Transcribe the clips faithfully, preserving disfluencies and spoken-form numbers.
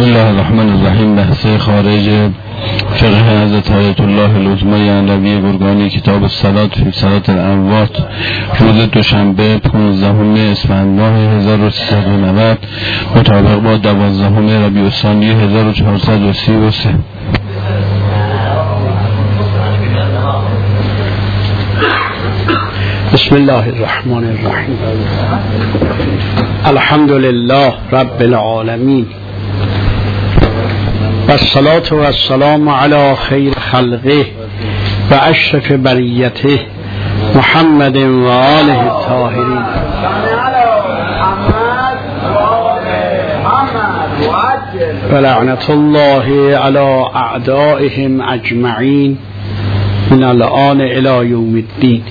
بسم الله الرحمن الرحیم. بحث خارج فقه حضرت آیت الله العظمی اندوی گرگانی، کتاب الصلات فی صلات الاموات، روز دوشنبه پانزدهم اسفند ماه هزار و سیصد و نود مطابق با دوازدهم ربیع الثانی هزار و چهارصد و سی و سه. بسم الله الرحمن الرحیم. الحمد لله رب العالمین و الصلاة و السلام علی خیر خلقه و اشرف بریته محمد و آله الطاهرین و لعنت الله علی اعدائهم اجمعین من الآن الی یوم الدین.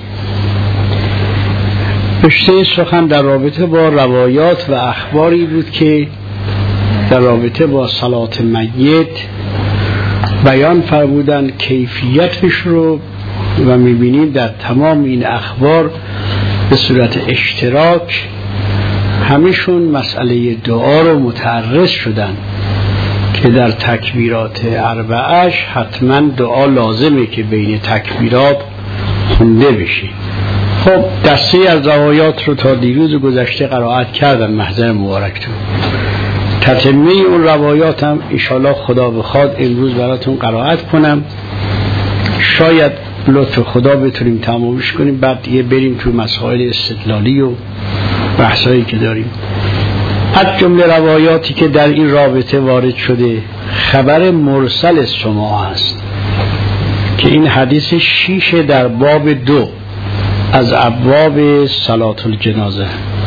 رشته سخن در رابطه با روایات و اخباری بود که در رابطه با صلات میت بیان فرمودند کیفیتش رو و میبینیم در تمام این اخبار به صورت اشتراک همیشون مسئله دعا رو متعرض شدن که در تکبیرات اربعش حتما دعا لازمه که بین تکبیرات خونده بشه. خب دسته از روایات رو تا دیروز گذشته قرائت کردم محضر مبارکتون. تتمه اون روایات هم انشاءالله خدا بخواد امروز براتون قرائت کنم. شاید لطف خدا بتونیم تمامش کنیم، بعد دیگه بریم تو مسائل استدلالی و بحثایی که داریم. از جمله روایاتی که در این رابطه وارد شده خبر مرسل سماع است که این حدیث شیش در باب دو از ابواب صلات الجنازه.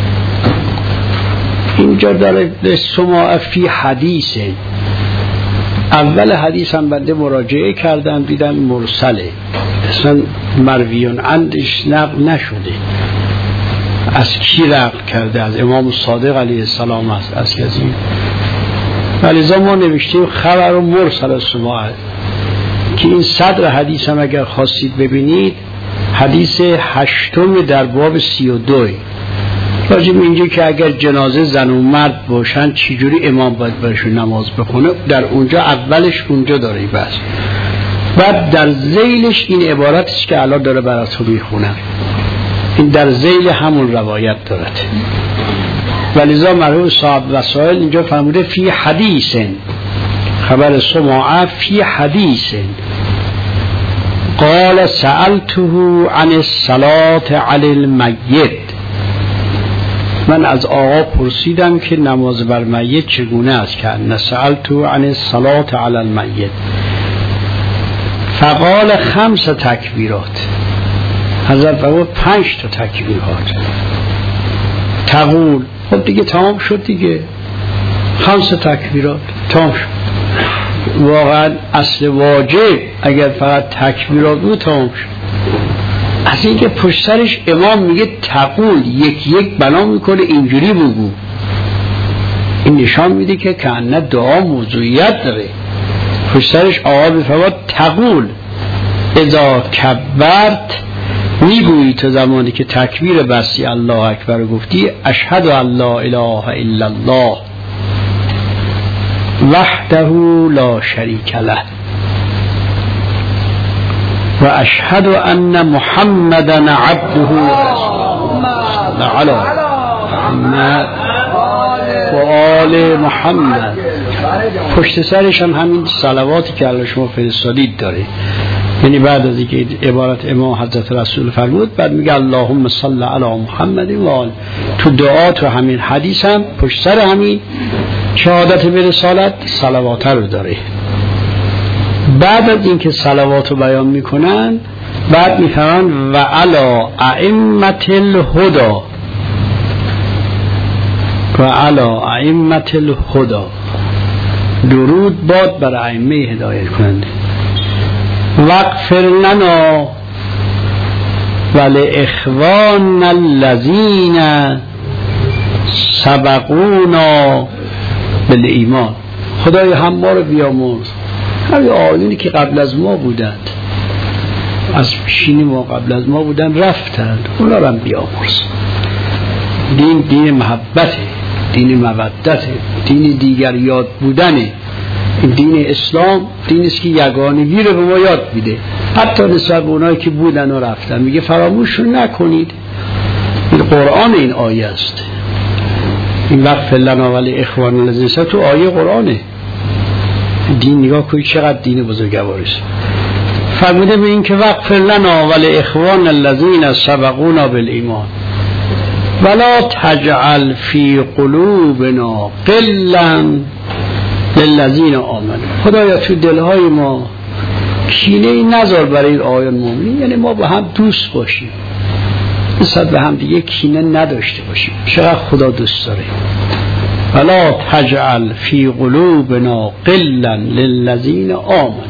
اینجا داره سماع فی حدیثه. اول حدیث هم بنده مراجعه کردم دیدم مرسله، اصلا مرویون عندش نقل نشده. از کی نقل کرده؟ از امام صادق علیه السلام است، از کسی. ولی ما نوشتیم خبر مرسل سماع که این صدر حدیث هم اگر خواستید ببینید حدیث هشتم در باب سی و دوی راجب اینجا که اگر جنازه زن و مرد باشن چجوری امام باید برشون نماز بخونه، در اونجا اولش اونجا داره بس. بعد در ذیلش این عبارتش که الان داره براتون میخونم، این در ذیل همون روایت دارد. ولذا مرحوم صاحب وسائل اینجا فرموده فی حدیثن، خبر سماع فی حدیثن قال سألته عن الصلاة علی المیت. من از آقا پرسیدم که نماز بر میت چگونه است که سألته عن الصلاة علی المیت فقال خمس تکبیرات. حضرت فرمود پنج تا تکبیرات. تقول، خب دیگه تمام شد دیگه، خمس تکبیرات تمام شد. واقعا اصل واجب اگر فقط تکبیرات بود تمام شد. از اینکه پشت سرش امام میگه تقول، یک یک بنا میکنه اینجوری بگو، این نشان میده که کأنه دعا موضوعیت داره. پشت سرش آقا بفرماد تقول اذا کبرت، میگویی تو زمانی که تکبیر بستی الله اکبر گفتی اشهد ان لا اله الا الله وحده لا شریک له و اشهد ان محمدا عبده و رسوله علی محمد و آل محمد. پشت سرش هم همین صلواتی که الله شما فرستادید داره. یعنی بعد از اینکه عبارت امام حضرت رسول فرمود بعد میگه اللهم صل علی محمد و آل. تو دعا تو همین حدیث هم پشت سر همین شهادت به رسالت صلوات رو داره. بعد از اینکه صلوات رو بیان میکنن بعد میفرمان و علی ائمه الهدی و علی ائمه الهدی، درود باد بر ائمه هدایت کننده. واغفر لنا ولاخوان الذین سبقونا بالایمان. خدای هم ما رو بیامرز، همین آیونی که قبل از ما بودند، از پیشین ما قبل از ما بودن رفتند، اونا رو هم بیامرز. دین دین محبته، دین مودته، دین دیگر یاد بودنه. این دین اسلام دینی است که یگانگی رو به ما یاد میده، حتی نسبت به اونایی که بودن و رفتن. میگه فراموششون نکنید. این قرآن این آیه است. این وقف لنا ولی اخوان الذین تو آیه قرآنه. دین نگاه کنید چقدر دین بزرگواری است. فرموده به این که وقف لنا ولی اخوان الذین سبقونا بالایمان ولا تجعل فی قلوبنا غلا للذین آمنوا. خدایا تو دلهای ما کینه ای نذار برای این آیان مومنین، یعنی ما با هم دوست باشیم، نسبت به هم دیگه کینه نداشته باشیم. چقدر خدا دوست داره. ولا تجعل فی قلوبنا غلا للذین آمنوا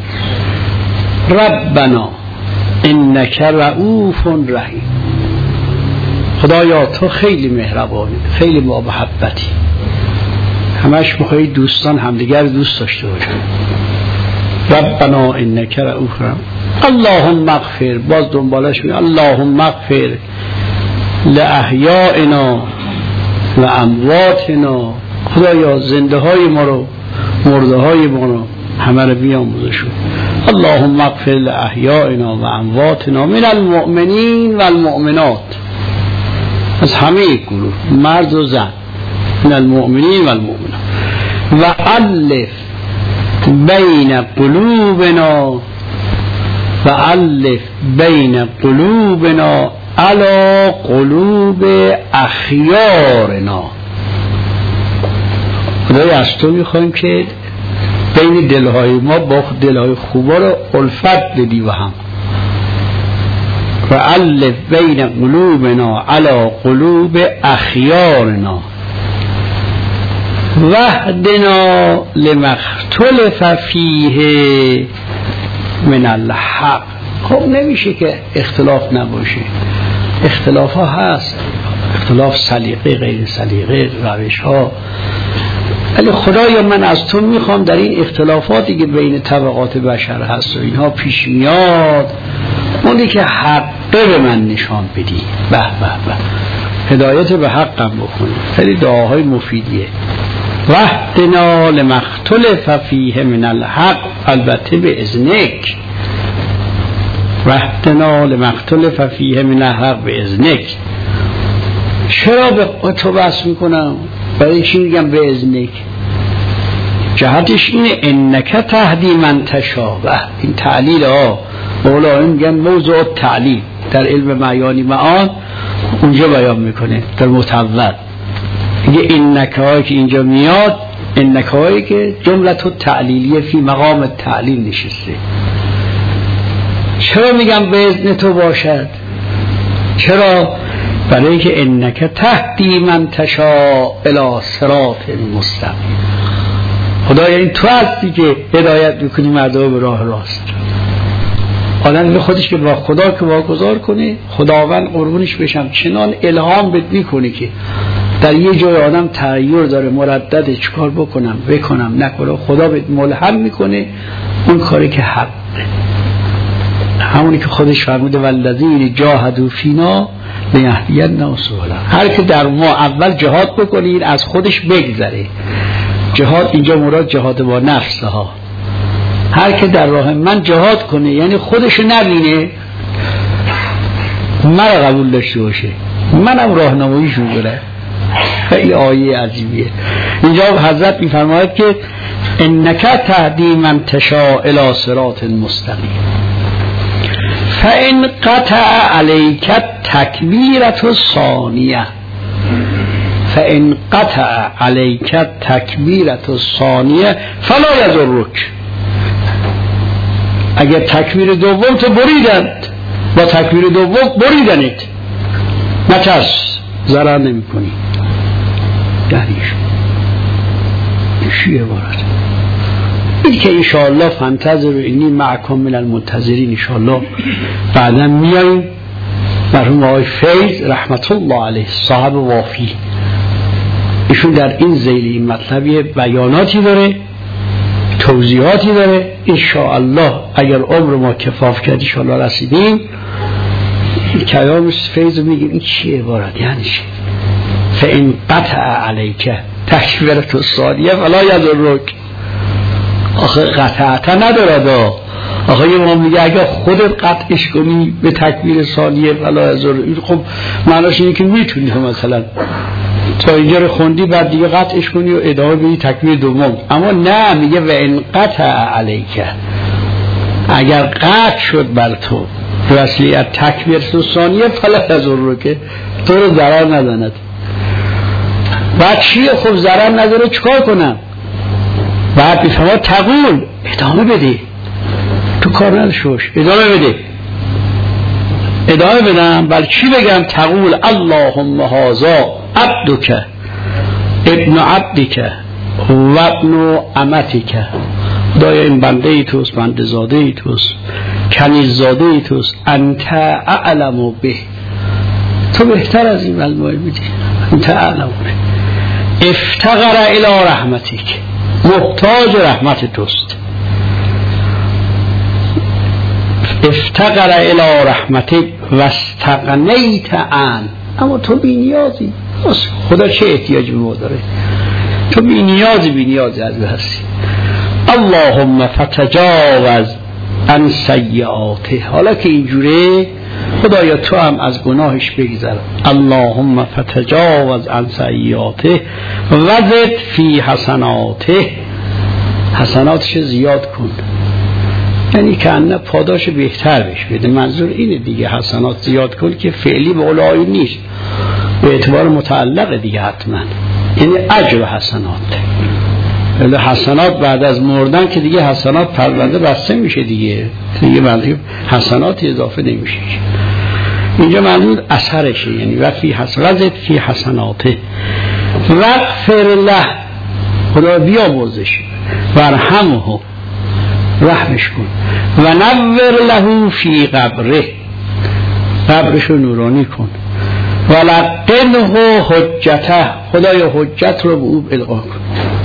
ربنا انک رؤوف رحیم. خدایا تو خیلی مهربانی، خیلی با محبتی، همش میخوایی دوستان همدیگر دوست داشته باشن. ربنا انک رؤوف رحیم. اللهم اغفر، باز دنبالش میگه اللهم اغفر لاحیائنا و امواتنا. خدایا زنده های ما رو، مرده های ما رو همه رو بیاموزشون. اللهم اغفر لاحیائنا و امواتنا من المؤمنین و المؤمنات، از همه گروه مرد و زن، من المؤمنین و المؤمنات. و الف بین قلوبنا و الف بین قلوبنا علی قلوب اخیارنا. خدای از تو میخوایم که بین دلهای ما با دلهای خوبا رو الفت بدی و هم. و الف بین قلوبنا علی قلوب اخیارنا وحدنا لما اختلف فیه من الحق. خب نمیشه که اختلاف نباشه، اختلاف ها هست، اختلاف سلیقه غیر سلیقه روش ها، ولی خدایا من از تو میخوام در این اختلافاتی که بین طبقات بشر هست و اینها پیش میاد، اونی که حقه به من نشان بدی. به به به هدایت به حقم بکنی. خیلی دعاهای مفیدیه. وحدنا لما اختلف فیه من الحق، البته به اذنک. وحدنا لما اختلف فیه من الحق به اذنک. چرا به تو بس میکنم؟ برای چی میگم به اذنک؟ جهتش اینه انک تهدی من تشاء. این تعلیل ها اولای میگن موضوع تعلیل در علم معانی معان اونجا بیان میکنه در متول. میگه انک هایی که اینجا میاد، انک هایی که جملت تعلیلیه فی مقام تعلیل نشسته. چرا میگم به اذن تو باشد؟ چرا؟ برای که انک تهدی من تشاء الی صراط مستقیم. خدایا این تو هستی که هدایت میکنی مردم به راه راست. آدم به خودش که با خدا که واگذار کنه، خداوند قربونش بشم چنان الهام بد میکنه که در یه جای آدم تغییر داره، مردده چیکار بکنم بکنم نکنم، خدا بد ملهم میکنه اون کاری که حق، همونی که خودش فرموده والذین جاهدوا فینا لنهدینهم سبلنا. هر که در ما اول جهاد بکنید از خودش بگذره. جهاد اینجا مراد جهاد با نفس ها. هر که در راه من جهاد کنه یعنی خودشو نبینه، من قبول داشته باشه، منم راهنماییشون کنم. خیلی آیه عجیبیه. اینجا حضرت میفرماید که انک تهدی من تشاء الی صراط مستقیم فان قطع علیک تکبیرة الثانیه فان قطع علیک تکبیرة الثانیه فلا یضرک. اگر تکبیر دوم تو بریدند، با تکبیر دوم بریدنید، نترس، ضرر نمی کنی. یعنی چی عبارت؟ این که انشاءالله فانتظروا انی معکم من المنتظرین. انشاءالله بعدا میاییم. مرحوم آقای فیض رحمت الله علیه صاحب وافی، ایشون در این ذیل این مطلبی بیاناتی داره، توضیحاتی داره. انشاءالله اگر عمر ما کفاف کرد انشاءالله رسیدیم کلام فیض رو میگیم این چی عبارت، یعنی چی؟ فان قطع علیک تکبیرت الثانیه فلا یضرک. آخه قطعتا نداره دا. آخه یه ما میگه اگه خودت قطعش کنی به تکبیر ثانیه فلا یضرک، خب معناش اینه که میتونی مثلا تا اینجا رو خوندی بعد دیگه قطعش کنی و ادامه بدی تکبیر دوم. اما نه، میگه و ان قطع علیک، اگر قطع شد بر تو وصلیت تکبیر ثانیه فلا یضرک، تو رو ضرر نزند. بعد چیه؟ خب ضرر نداره چیکار کنم؟ بعد میفهمه تقول ادامه بده، تو کار نداشوش ادامه بده. ادامه بدم بل چی بگم؟ تقول اللهم هذا عبدک ابن عبدک و ابن امتک، خدایا این بنده ای توست، بنده زاده ای توست، کنیز زاده ای توست، انت اعلم به، تو بهتر از این علمای میدی، انت اعلم به، افتقر الی رحمتک، محتاج رحمت توست، افتقر الی رحمتک و استغنیت عن، اما تو بی نیازی، خدا چه احتیاجی به ما داره؟ تو بی نیازی بی نیازی از هستی. اللهم فتجاوز عن سیئاته، حالا که اینجوره خدایا تو هم از گناهش بگذر. اللهم فتجاوز عن سیئاته وزد فی حسناته، حسناتش زیاد کن، یعنی که انه پاداش بهتر بهش بده. منظور اینه دیگه، حسنات زیاد کن که فعلی به اولایی نیست، به اعتبار متعلق دیگه حتما، یعنی اجر حسنات. ولی حسنات بعد از مردن که دیگه حسنات پرونده بسته میشه دیگه، دیگه منظور حسنات اضافه نمیشه. اینجا منظور اثرشه، یعنی وفی حسنات فی حسناته وغفر له، خدا بیامرزش، ورحمه، رحمش کن، و نور له فی قبره، قبرشو نورانی کن، و لقنه حجته، خدایا حجت رو به او القا کن،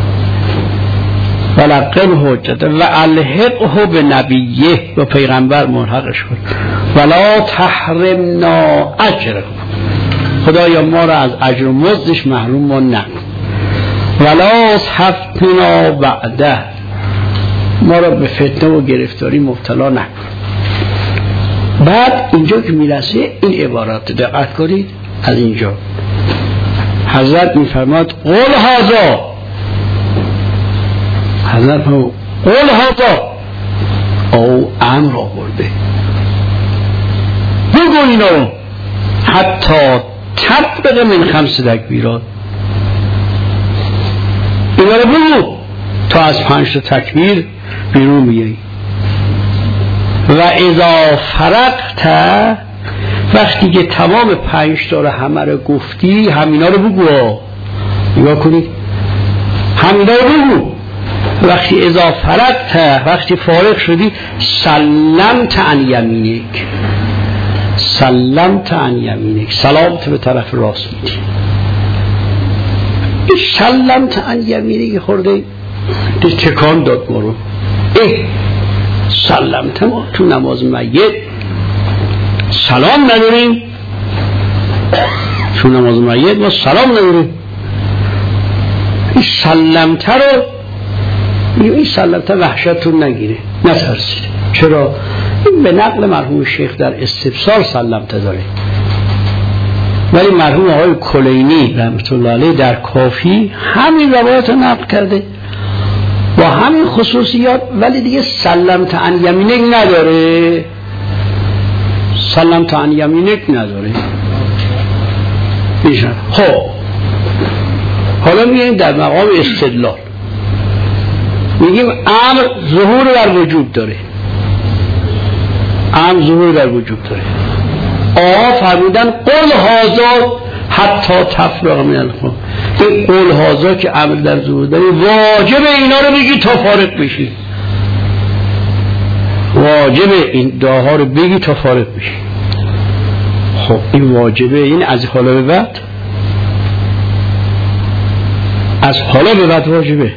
و لقنه حجته و الحقه به نبیه، و پیغمبر ملحقش کن، ولا تحرمنا اجره، خدایا ما را از اجر و مزدش محروم ما نکن، ولا تفتنا بعده، ما را به فتنه و گرفتاری مبتلا نکن. بعد اینجا که میرسه این عبارات دقت کنید، از اینجا حضرت میفرماد قول هذا، حضرت میفرماد قول هذا، او امر آورده، بگو اینا رو، حتی تبرق من خمس تکبیرات، اینا رو بگو تا از پنج تا تکبیر بیرون میایی. و اذا فرقت، وقتی که تمام پنج تا رو همه رو گفتی، همینا رو بگو، نگاه کنید، همینا رو بگو. وقتی اذا فرقت، وقتی فارغ شدی، سلمت عن یمینک، سلمت عن یمینک، سلامت به طرف راست میدی. سلمت عن یمینک خورده تکان داد ما رو، اه سلمت، ما تو نماز میت سلام نداریم، تو نماز میت ما سلام نداریم. این سلمت رو، این سلمت وحشتون نگیره، نترسید. چرا؟ این به نقل مرحوم شیخ در استبصار سلمت داره، ولی مرحوم آقای کلینی رحمت الله علیه در کافی همین روایت نقل کرده با همین خصوصیات، ولی دیگه سلمت عن یمینک نداره، سلمت عن یمینک نداره. میشه خب حالا میگیم در مقام استدلال، میگیم امر ظهور در وجود داره، امر ظهور در وجود داره. آقا فرمودن قل هذا حتی تفرغ من الخوف، این قول هازا که امر در ظهور داری واجب اینا رو بگی تا فارغ بشی، واجب این دعاها رو بگی تا فارغ بشی. خب این واجبه، این از حالا به بعد، از حالا به بعد واجبه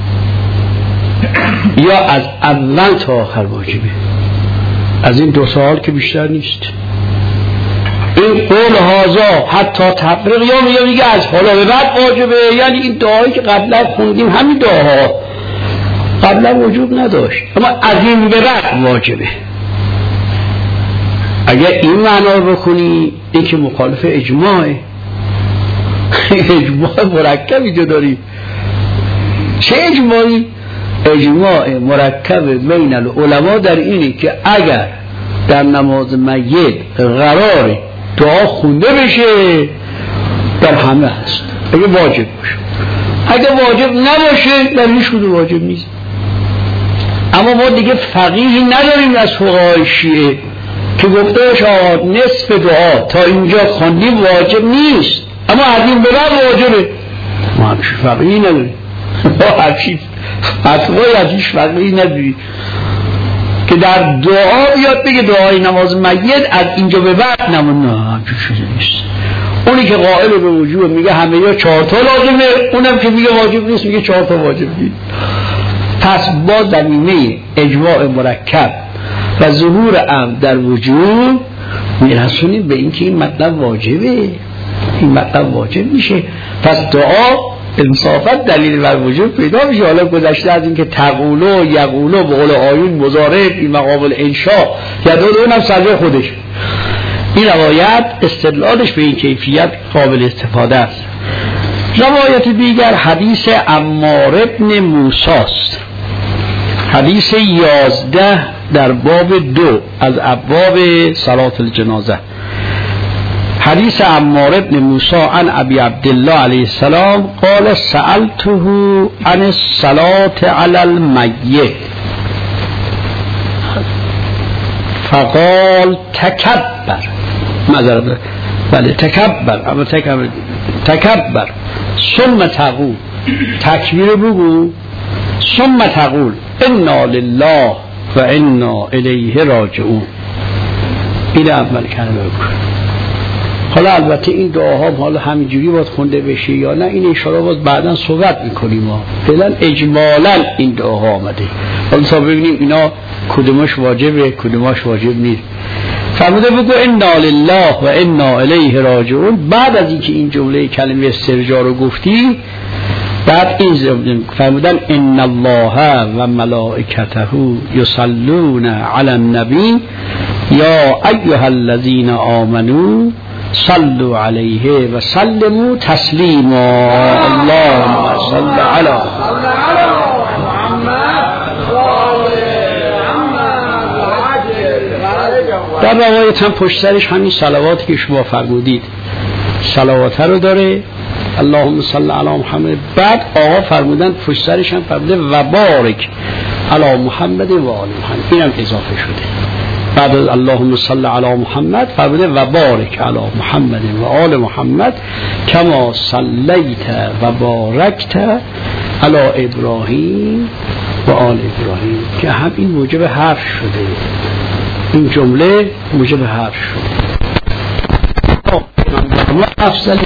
یا از اول تا آخر واجبه؟ از این دو سال که بیشتر نیست. این قول هازا حتی تفریق یا میگه میگه از حالا به بعد واجبه، یعنی این دعایی که قبلا خوندیم همین دعاها قبلا وجود نداشت اما از این به بعد واجبه. اگر این معنا رو بکنی این که مخالف اجماعه. اجماع مرکبی جو داری. چه اجماعی؟ اجماع مرکب بین العلماء در اینی که اگر در نماز میت قراره دعا خونده بشه در همه هست، اگه واجب باشه. اگه واجب نباشه در هیچ کدوم واجب نیست. اما ما دیگه فقیهی نداریم از فقهای شیعه که گفته باشه نصف دعا تا اینجا خواندیم واجب نیست اما از این به بعد واجبه. ما همچین فقیهی نداریم. ما همچین فتوای از هیچ فقیهی نداریم که در دعا بیاد بگه دعای نماز میت از اینجا به بعد نمونه. همچین چیزی نیست. اونی که قائل به وجوب میگه همه یا چهار تا لازمه، اونم که میگه واجب نیست میگه چهار تا واجب نیست. پس با زمینه اجماع مرکب و ظهور امر در وجود میرسونیم به اینکه این مطلب واجبه، این مطلب واجب میشه. پس دعا انصافت دلیل بر وجود پیدا میشه. حالا گذشته از اینکه تقولو یقولو به قول آیون مضارع این مقام الانشاء یدول اونم سرده خودش. این روایت استدلالش به این کیفیت قابل استفاده است. روایت دیگر حدیث عمار ابن موسی است، حدیث یازده در باب دو از ابواب صلات الجنازه. حدیث عمار ابن موسی عن ابی عبدالله علیه السلام قال سألته عن الصلاة علی المیت فقال تکبر مذارب بله تکبر اما تکبر تکبر ثم تقول تکبیر بگو ثم تقول انا لله و انا الیه راجعون. این اول کلمه بگو. حالا البته این دعاها حالا همینجوری باید خونده بشه یا نه این اشاره باید بعدا صحبت میکنیم. ما فعلا اجمالا این دعاها آمده، حالا تا ببینیم اینا کدومش واجبه کدومش واجب نیست. فرموده بگو انا لله و انا الیه راجعون. بعد از اینکه این جمله کلمه استرجاع رو گفتی بعد این فرمودن ان الله و ملائکته یصلون علی النبی یا ایها الذین آمنوا صلوا علیه و سلموا تسلیما. اللهم صل علی در روایت هم پشت سرش همین صلواتی که شما فرمودید صلوات رو داره، اللهم صل علی محمد. بعد آقا فرمودن پشت سرش هم فرموده و بارک علی محمد و آل محمد، اینم اضافه شده. بعد از اللهم صل علی محمد فرموده و بارک علی محمد و آل محمد کما صلیت و بارکت علی ابراهیم و آل ابراهیم، که هم این موجب حرف شده، این جمله موجب حرف شده. افضل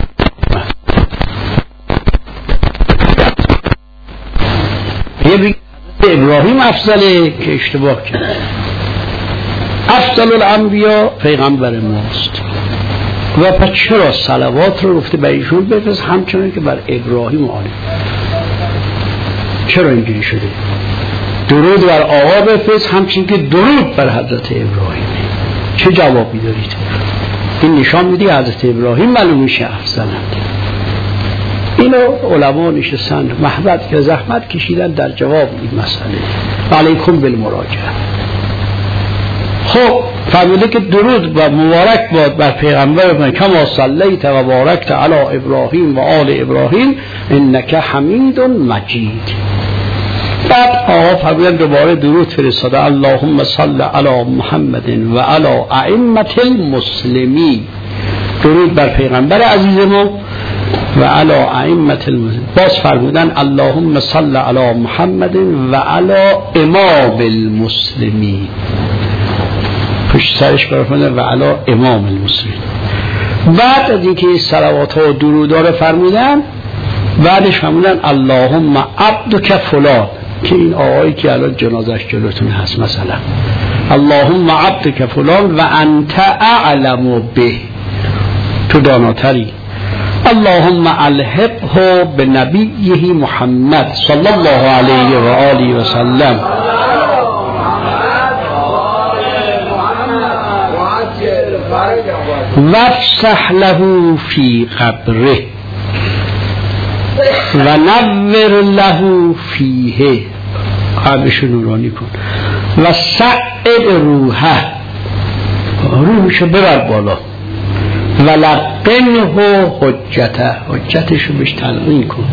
ابراهیم افضله که اشتباه کرد. افضل الانبیا پیغمبر ماست و پس چرا صلوات رو گفته بر ایشون بفرست همچنان که بر ابراهیم و آله؟ چرا اینجوری شده؟ درود بر آقا بفرست همچنان که درود بر حضرت ابراهیم. چه جوابی دارید؟ این نشان میده حضرت ابراهیم معلوم میشه افضلند. اینو علما نشستن محبت که زحمت کشیدن در جواب این مسئله. علیکم بالمراجعه. خب فرموده که درود و مبارک باد بر پیغمبر من کما صلیت و بارکت علی ابراهیم و آل ابراهیم انک حمید مجید. بعد آقا فرمودن دوباره درود فرستاده اللهم صل علی محمد و علی ائمه المسلمین، درود بر پیغمبر عزیز ما و علی ائمه المسلمین. باز فرمودن اللهم صل علی محمد و علی امام المسلمین، پشت سرش برفرمودن و علی امام المسلمین. بعد از اینکه صلوات ها و درودها رو فرمودن بعدش فرمودن اللهم عبدک فلان، که این آقایی که الان جنازش جلوتون هست مثلا اللهم عبدک فلان و انت اعلم به، تو داناتری. اللهم الحقه به نبیه محمد صلی الله علیه و آله و سلم وافسح له فی قبره و نور له فیه، قبرش نورانی کن. و سعد روحه، روحشو ببر بالا. و لقنه حجته، حجتشو بهش تلقین کن.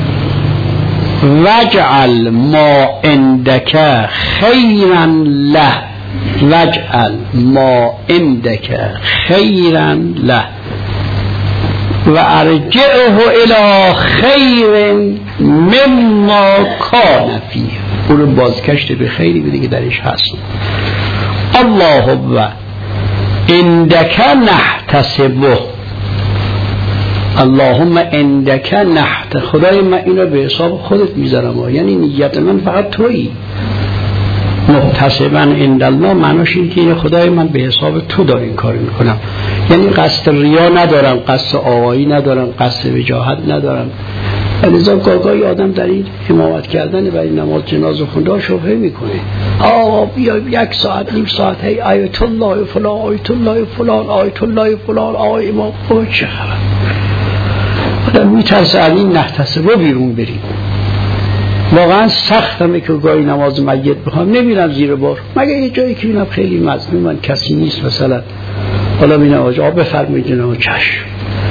وجعل ما عندک خیرا له، وجعل ما عندک خیرا له و ارجعه الی خیر مما کان فیه، او رو بازگشت به خیری بده که درش هست. اللهم عندک نحتسبه، اللهم عندک نحت، خدای من اینو به حساب خودت میذارم، یعنی نیت من فقط تویی. محتسبا عند الله معناش این که خدای من به حساب تو دارم این کار میکنم، یعنی قصد ریا ندارم، قصد آقایی ندارم، قصد وجاهت ندارم. لذا گاهی آدم در این امامت کردن برای نماز جنازه خونده شبهه میکنه، آقا بیا یک ساعت نیم ساعت هی آیت الله فلان آیت الله فلان آیت الله فلان آقای امام، او چه خبر؟ آدم میترسه از این نحتسبه بیرون بریم. واقعا سختمه که گاهی نماز میت بخوام نمیرم زیر بار، مگه یه جایی که ببینم خیلی مظلومن کسی نیست مثلا، حالا ببینم آقا بفرمایید جناب چشم.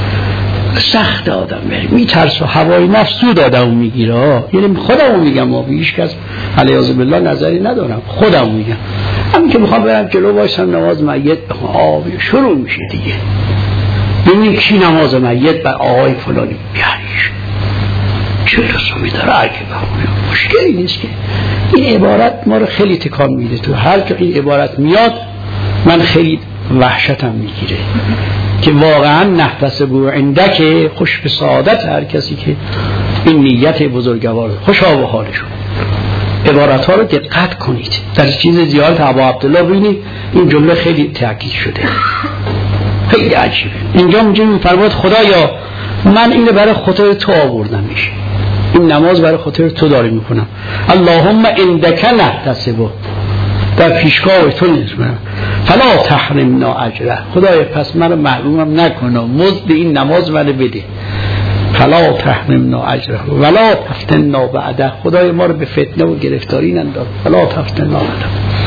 سخت آدم میترسه، هوای نفس سود آدمو میگیره. یعنی خودمو میگم، ما هیچ کس علیاذ بالله نظری ندارم، خودمو میگم. همین که میخوام برم جلو وایسم نماز میت بخوام، آبی شروع میشه دیگه. ببین کی نماز میت بر آقای فلانی بیاریش چه لزومی داره؟ اگه بخونم مشکلی نیست که این عبارت ما رو خیلی تکان میده. تو هر جا این عبارت میاد من خیلی وحشتم میگیره که واقعا نحتسبوا عندک، خوش به سعادت هر کسی که این نیت بزرگوار، خوشا به حالشون. عبارت ها رو دقت کنید، در چیز زیارت ابا عبدالله ببینید این جمله خیلی تاکید شده، خیلی عجیبه. اینجا اونجا میفرماید خدایا من اینو برای خاطر تو آوردم، میشه این نماز برای خاطر تو داری میکنم. اللهم عندک نحتسبه، در پیشگاه تو نیست من، فلا تحرمنا اجره، خدای پس من رو محرومم نکنم، مزد این نماز منو بده. فلا تحرمنا اجره ولا تفتنا بعده، خدای ما رو به فتنه و گرفتاری ننداز، فلا تفتنا بعده.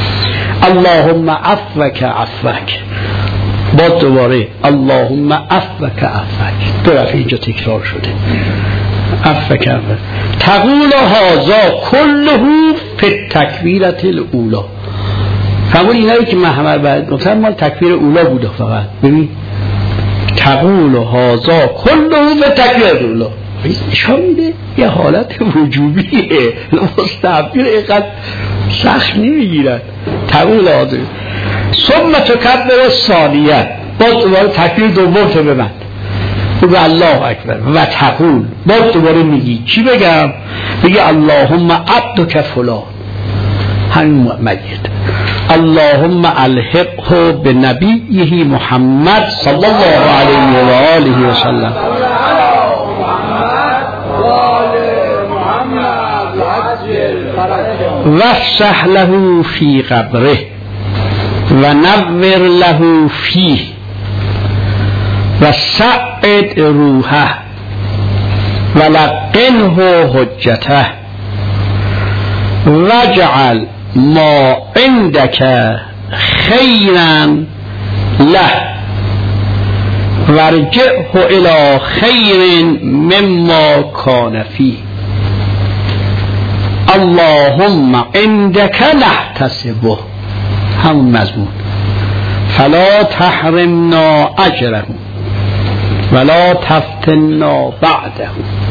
اللهم عفوک عفوک، با دوباره اللهم عفوک عفوک، دو دفعه اینجا تکرار شده. عفوک عفوک تقول هذا كله فی التکبیرة الاولی، قبول اینایی که من همه بعد گفتم مال تکبیر اولا بوده فقط. ببین تقول هذا كله فی التکبیرة الاولی نشان میده یه حالت وجوبیه، مستحبیر اینقدر سخت نمیگیرد. تقول هذا ثم تکبر الثانیه، باز دوباره تکبیر دوم تو ببند، بگو الله اکبر و تقول، باز دوباره میگی چی بگم؟ بگی اللهم عبدک فلان، همین میت، اللهم الحقه به نبیه محمد صلی الله علیه و آله و سلم وافسح له فی قبره و نور له فیه و سعد روحه و لقنه حجته وجعل ما عندك خیرا له وارجعه الى خیر مما کان فیه. اللهم عندك نحتسبه، همون مضمون، فلا تحرمنا اجره ولا تفتنا بعده.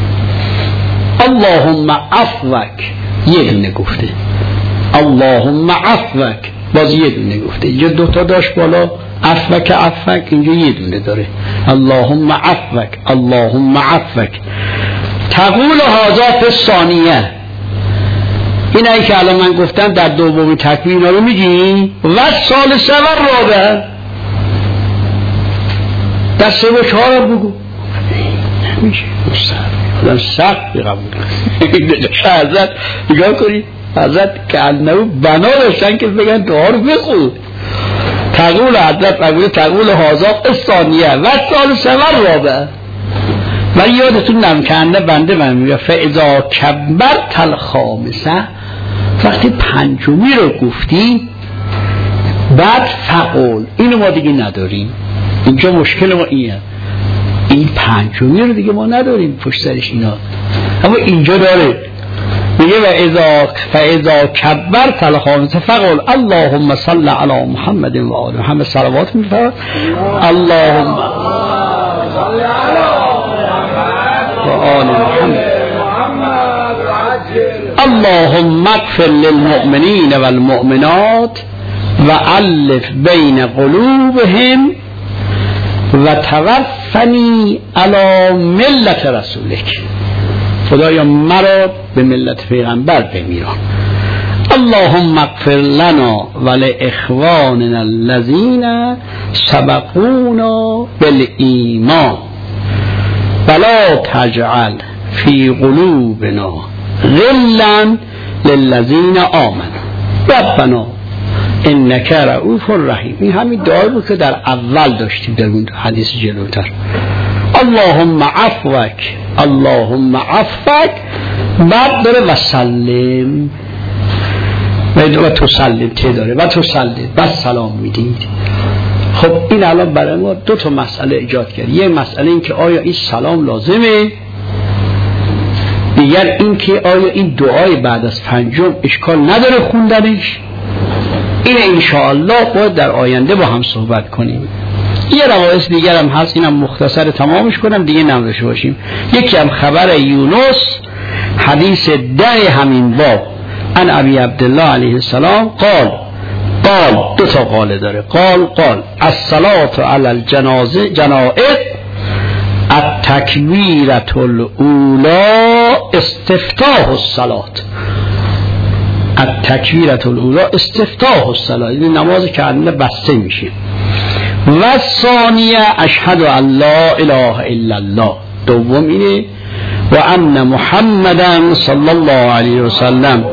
اللهم عفوک، یه دونه گفته، اللهم عفوک باز یه دونه گفته، اینجا دوتا داشت بالا، عفوک عفوک اینجا یه دونه داره، اللهم عفوک اللهم عفوک. تقول هذا فی الثانیه، این هایی که الان من گفتم در دومی تکبیر اینا رو میگی. و ثالثه و رابعه، در سه و چهار هم بگو نمیشه. آدم سخت بقبول حضرت نگاه کنید، حضرت که انهو بنا داشتن که بگن دعا رو بخون. تقول حضرت تقول تقول حاضر الثانیه و ثالثه و رابعه. ولی یادتون نمکنده بنده من میگه فاذا کبرت الخامسه، وقتی پنجمی رو گفتی بعد فقول، اینو ما دیگه نداریم. اینجا مشکل ما اینه، این پنجمی رو دیگه ما نداریم پشت سرش اینا، اما اینجا داره میگه و اذا فاذا کبرت الخامسه فقل اللهم صل علی محمد و آل محمد. صلوات میفرد اللهم صل علی محمد و آل محمد اللهم اغفر للمؤمنین والمؤمنات وألف بین قلوبهم و توفنی علی ملت رسولک. خدایا مرا به ملت پیغمبر بمیران. اللهم اغفر لنا ولاخواننا الذين سبقونا بالایمان ولا تجعل في قلوبنا غلا للذين آمنوا ربنا انک رؤوف رحیم. این همین دعا بود که در اول داشتیم در اون حدیث جلوتر. اللهم عفوک اللهم عفوک، بعد داره و سلم و تسلم ته داره و تسلم بعد سلام میدید. خب این الان برای ما دو تا مسئله ایجاد کرد. یه مسئله این که آیا این سلام لازمه، دیگر این که آیا این دعای بعد از پنجم اشکال نداره خوندنش. این انشاءالله باید در آینده با هم صحبت کنیم. یه روایت دیگر هم هست، اینم مختصر تمامش کنم دیگه نمداشته باشیم. یکی هم خبر یونس حدیث ده همین باب ان ابی عبدالله علیه السلام قال قال دو تا قاله داره قال قال الصلاة علی الجنازه جنائز التکبیرة الاولی استفتاح الصلاة. التکبیرة الاولی استفتاح الصلاة، این نماز که عندنا بسته میشه. و ثانیه اشهد ان لا اله الا الله، دوم اینه و ان محمدا صلی الله علیه و سلم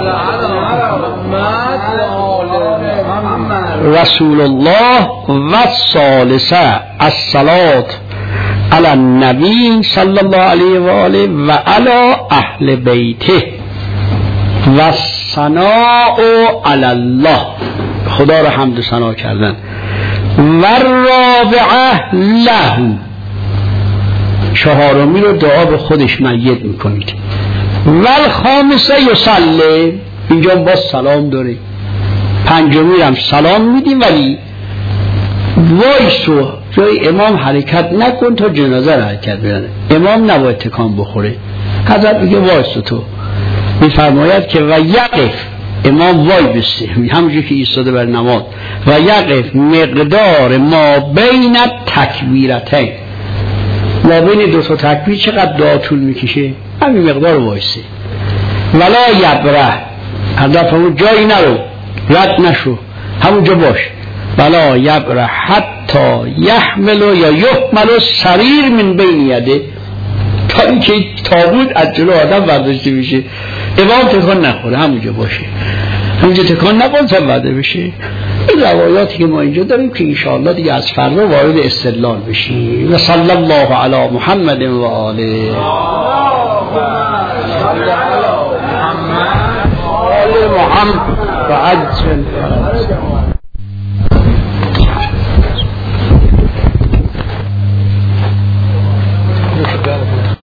رسول الله. و ثالثه الصلاة علی النبی صلی الله علیه و آله و علی اهل بیته و ثناء علی الله، خدا را حمد و ثنا کردن. و رابعه له، چهارمی رو دعا به خودش میت میکنید. و الخامسه یصلی، اینجا باز سلام داره. پنجمی هم سلام میدیم ولی وایسو جای امام حرکت نکن تا جنازه رو حرکت بدن. امام نباید تکان بخوره. حضرت میگه وایسو تو، میفرماید که و یقف، امام وای بسته همونجور که ایستاده بر نماز، و یقف مقدار ما بین تکبیرتین، ما بین دو تا تکبیر چقدر دعا طول میکشه، همین مقدار وایسته. ولا یبره، هدف همون جایی نرو، رد نشو، همونجا باش. ولا یبره حتی یحملو یا یحملو سریر من بین یده، تا اینکه تابوت از جلو آدم برداشته میشه، امام تکان نخوره، همونجا باشه، همونجا تکان نکن تا برده بشه. این روایاتی که ما اینجا داریم که انشاءالله دیگه از فردا وارد استدلال بشیم. و صلی الله علی محمد و آله محمد و عجل